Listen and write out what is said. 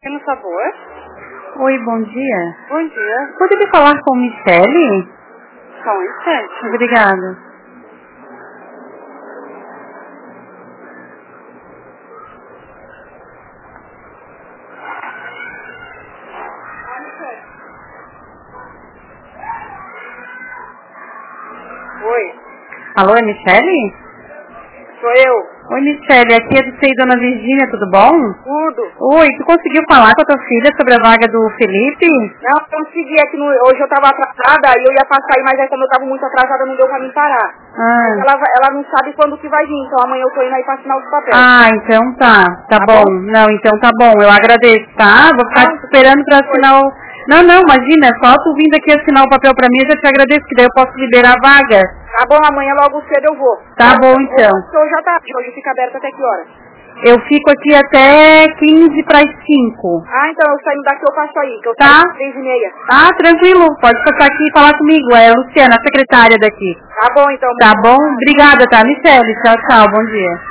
Tem um sabor? Oi, bom dia. Bom dia. Poderia falar com Michele? Só um instante. Obrigada. Oi. Alô, é Michele? Sou eu. Oi, Michele, aqui é do Sei Dona Virgínia, tudo bom? Tudo. Oi, tu conseguiu falar com a tua filha sobre a vaga do Felipe? Não, consegui aqui hoje eu tava atrasada e eu ia passar aí, mas aí como eu tava muito atrasada não deu pra mim parar. Ela não sabe quando que vai vir, então amanhã eu tô indo aí pra assinar os papéis. Ah, então tá. Tá bom. Não, então tá bom. Eu agradeço, tá? Vou ficar te esperando pra assinar o... Não, imagina, é só tu vindo aqui assinar o papel pra mim, eu já te agradeço, que daí eu posso liberar a vaga. Tá bom, amanhã logo cedo eu vou. Tá bom, então. Hoje já tá, hoje fica aberto até que hora? Eu fico aqui até 15 para as 5. Ah, então eu saindo daqui eu passo aí, que eu tá? saio 6h30. Ah, tranquilo, pode passar aqui e falar comigo, é a Luciana, a secretária daqui. Tá bom, então. Tá bom? Obrigada, tá? Michele, tchau, bom dia.